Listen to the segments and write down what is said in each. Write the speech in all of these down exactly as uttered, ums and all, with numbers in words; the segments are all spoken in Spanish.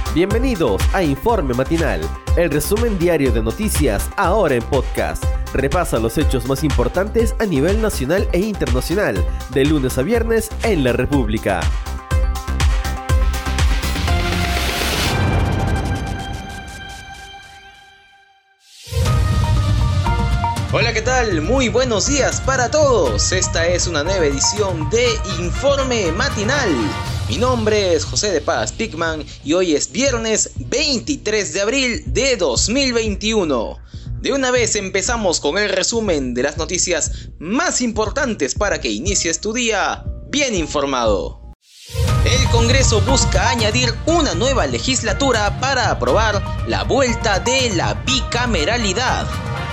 Bienvenidos a Informe Matinal, el resumen diario de noticias ahora en podcast. Repasa los hechos más importantes a nivel nacional e internacional, de lunes a viernes en la República. Hola, ¿qué tal? Muy buenos días para todos. Esta es una nueva edición de Informe Matinal. Mi nombre es José de Paz Pigman y hoy es viernes veintitrés de abril de dos mil veintiuno. De una vez empezamos con el resumen de las noticias más importantes para que inicies tu día bien informado. El Congreso busca añadir una nueva legislatura para aprobar la vuelta de la bicameralidad.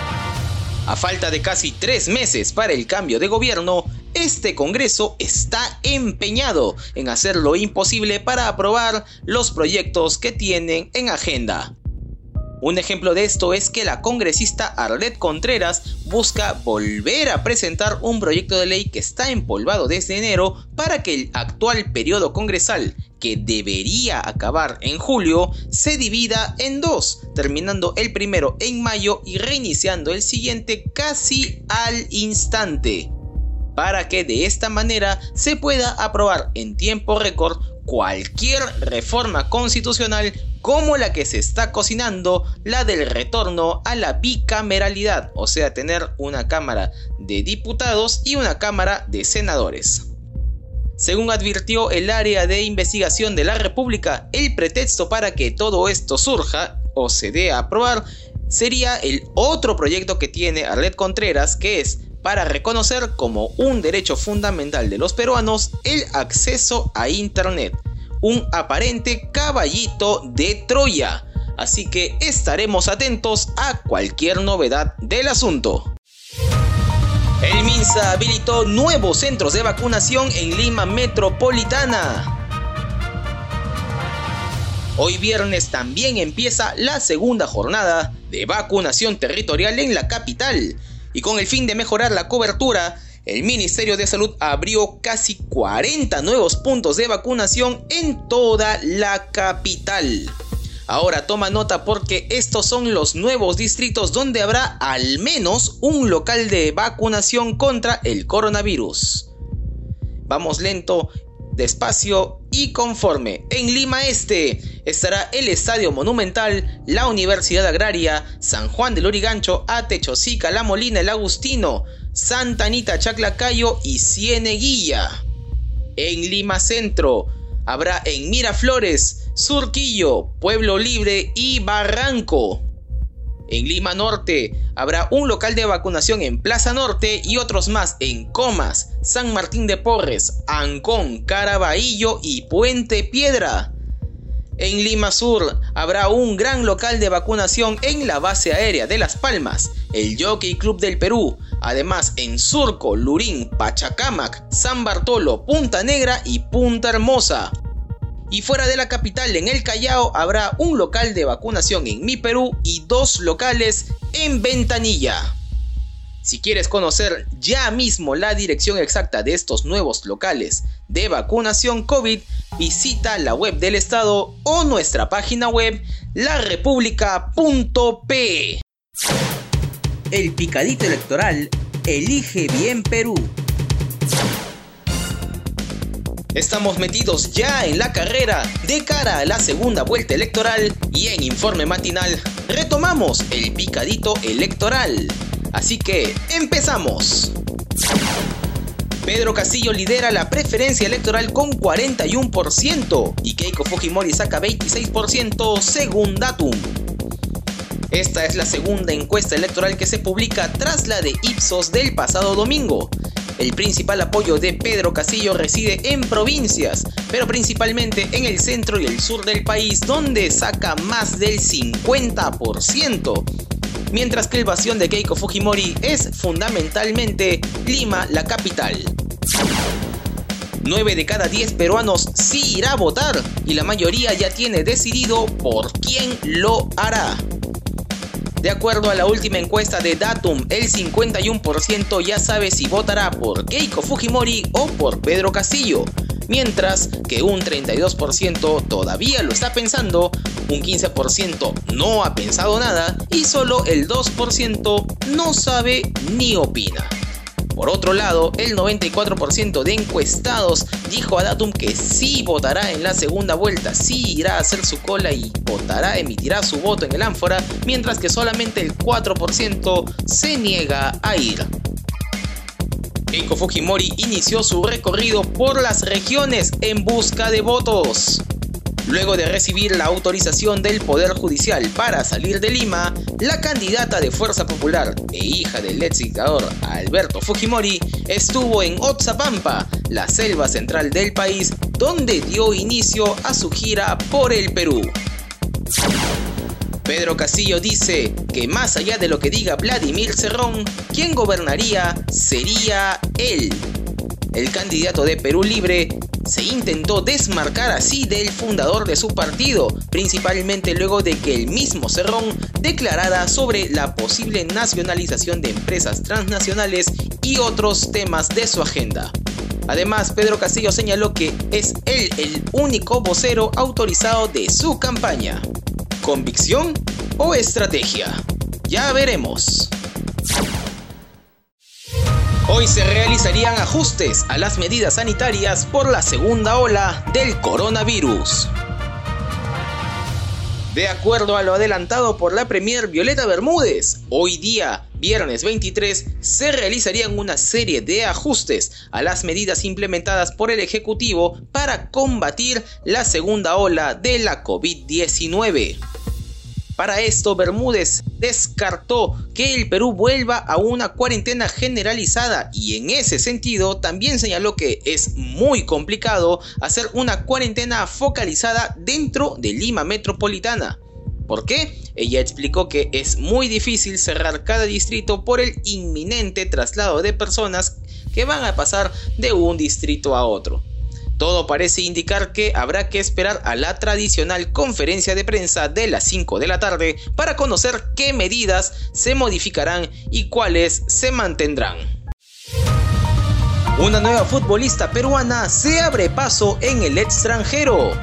A falta de casi tres meses para el cambio de gobierno, este Congreso está empeñado en hacer lo imposible para aprobar los proyectos que tienen en agenda. Un ejemplo de esto es que la congresista Arlet Contreras busca volver a presentar un proyecto de ley que está empolvado desde enero para que el actual periodo congresal, que debería acabar en julio, se divida en dos, terminando el primero en mayo y reiniciando el siguiente casi al instante, para que de esta manera se pueda aprobar en tiempo récord cualquier reforma constitucional como la que se está cocinando, la del retorno a la bicameralidad, o sea, tener una cámara de diputados y una cámara de senadores. Según advirtió el área de investigación de la República, el pretexto para que todo esto surja o se dé a aprobar sería el otro proyecto que tiene Arlet Contreras, que es para reconocer como un derecho fundamental de los peruanos el acceso a Internet, un aparente caballito de Troya. Así que estaremos atentos a cualquier novedad del asunto. El MINSA habilitó nuevos centros de vacunación en Lima Metropolitana. Hoy viernes también empieza la segunda jornada de vacunación territorial en la capital. Y con el fin de mejorar la cobertura, el Ministerio de Salud abrió casi cuarenta nuevos puntos de vacunación en toda la capital. Ahora toma nota porque estos son los nuevos distritos donde habrá al menos un local de vacunación contra el coronavirus. Vamos lento, despacio y conforme. En Lima Este estará el Estadio Monumental, la Universidad Agraria, San Juan del Lurigancho, Ate, Chosica, La Molina, El Agustino, Santa Anita, Chaclacayo y Cieneguilla. En Lima Centro habrá en Miraflores, Surquillo, Pueblo Libre y Barranco. En Lima Norte habrá un local de vacunación en Plaza Norte y otros más en Comas, San Martín de Porres, Ancón, Caraballo y Puente Piedra. En Lima Sur habrá un gran local de vacunación en la base aérea de Las Palmas, el Jockey Club del Perú. Además en Surco, Lurín, Pachacámac, San Bartolo, Punta Negra y Punta Hermosa. Y fuera de la capital, en el Callao, habrá un local de vacunación en Mi Perú y dos locales en Ventanilla. Si quieres conocer ya mismo la dirección exacta de estos nuevos locales de vacunación COVID, visita la web del estado o nuestra página web la república punto pe. El picadito electoral elige bien Perú. Estamos metidos ya en la carrera de cara a la segunda vuelta electoral y en Informe Matinal retomamos el picadito electoral. Así que empezamos. Pedro Castillo lidera la preferencia electoral con cuarenta y uno por ciento y Keiko Fujimori saca veintiséis por ciento según Datum. Esta es la segunda encuesta electoral que se publica tras la de Ipsos del pasado domingo. El principal apoyo de Pedro Castillo reside en provincias, pero principalmente en el centro y el sur del país, donde saca más del cincuenta por ciento. Mientras que el bastión de Keiko Fujimori es fundamentalmente Lima, la capital. nueve de cada diez peruanos sí irá a votar y la mayoría ya tiene decidido por quién lo hará. De acuerdo a la última encuesta de Datum, el cincuenta y uno por ciento ya sabe si votará por Keiko Fujimori o por Pedro Castillo, mientras que un treinta y dos por ciento todavía lo está pensando, un quince por ciento no ha pensado nada y solo el dos por ciento no sabe ni opina. Por otro lado, el noventa y cuatro por ciento de encuestados dijo a Datum que sí votará en la segunda vuelta, sí irá a hacer su cola y votará, emitirá su voto en el ánfora, mientras que solamente el cuatro por ciento se niega a ir. Keiko Fujimori inició su recorrido por las regiones en busca de votos. Luego de recibir la autorización del Poder Judicial para salir de Lima, la candidata de Fuerza Popular e hija del ex dictador Alberto Fujimori estuvo en Oxapampa, la selva central del país, donde dio inicio a su gira por el Perú. Pedro Castillo dice que más allá de lo que diga Vladimir Cerrón, quien gobernaría sería él. El candidato de Perú Libre se intentó desmarcar así del fundador de su partido, principalmente luego de que el mismo Cerrón declarara sobre la posible nacionalización de empresas transnacionales y otros temas de su agenda. Además, Pedro Castillo señaló que es él el único vocero autorizado de su campaña. ¿Convicción o estrategia? Ya veremos. Hoy se realizarían ajustes a las medidas sanitarias por la segunda ola del coronavirus. De acuerdo a lo adelantado por la premier Violeta Bermúdez, hoy día, viernes veintitrés, se realizarían una serie de ajustes a las medidas implementadas por el Ejecutivo para combatir la segunda ola de la COVID diecinueve. Para esto, Bermúdez descartó que el Perú vuelva a una cuarentena generalizada y en ese sentido también señaló que es muy complicado hacer una cuarentena focalizada dentro de Lima metropolitana. ¿Por qué? Ella explicó que es muy difícil cerrar cada distrito por el inminente traslado de personas que van a pasar de un distrito a otro. Todo parece indicar que habrá que esperar a la tradicional conferencia de prensa de las cinco de la tarde para conocer qué medidas se modificarán y cuáles se mantendrán. Una nueva futbolista peruana se abre paso en el extranjero.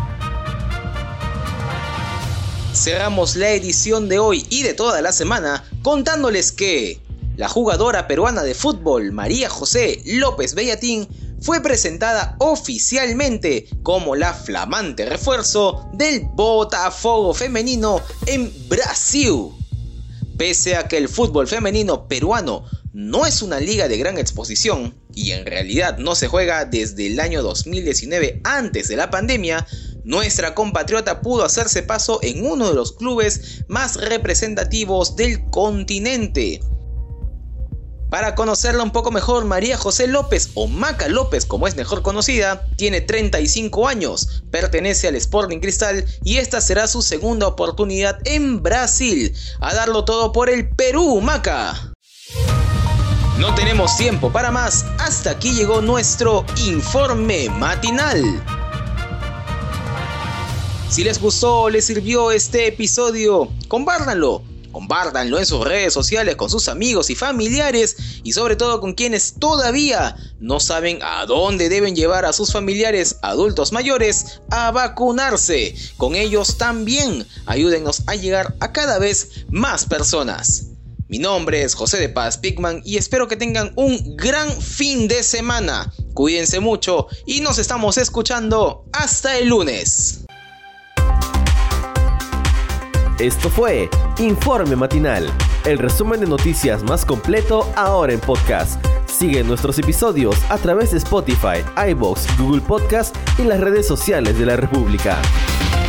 Cerramos la edición de hoy y de toda la semana contándoles que la jugadora peruana de fútbol María José López Bellatín fue presentada oficialmente como la flamante refuerzo del Botafogo femenino en Brasil. Pese a que el fútbol femenino peruano no es una liga de gran exposición y en realidad no se juega desde el año dos mil diecinueve, antes de la pandemia, nuestra compatriota pudo hacerse paso en uno de los clubes más representativos del continente. Para conocerla un poco mejor, María José López, o Maca López como es mejor conocida, tiene treinta y cinco años, pertenece al Sporting Cristal y esta será su segunda oportunidad en Brasil. A darlo todo por el Perú, Maca. No tenemos tiempo para más, hasta aquí llegó nuestro informe matinal. Si les gustó o les sirvió este episodio, compártanlo. Compártanlo en sus redes sociales con sus amigos y familiares y sobre todo con quienes todavía no saben a dónde deben llevar a sus familiares adultos mayores a vacunarse. Con ellos también ayúdennos a llegar a cada vez más personas. Mi nombre es José de Paz Pigman y espero que tengan un gran fin de semana. Cuídense mucho y nos estamos escuchando hasta el lunes. Esto fue Informe Matinal, el resumen de noticias más completo ahora en podcast. Sigue nuestros episodios a través de Spotify, iVoox, Google Podcast y las redes sociales de la República.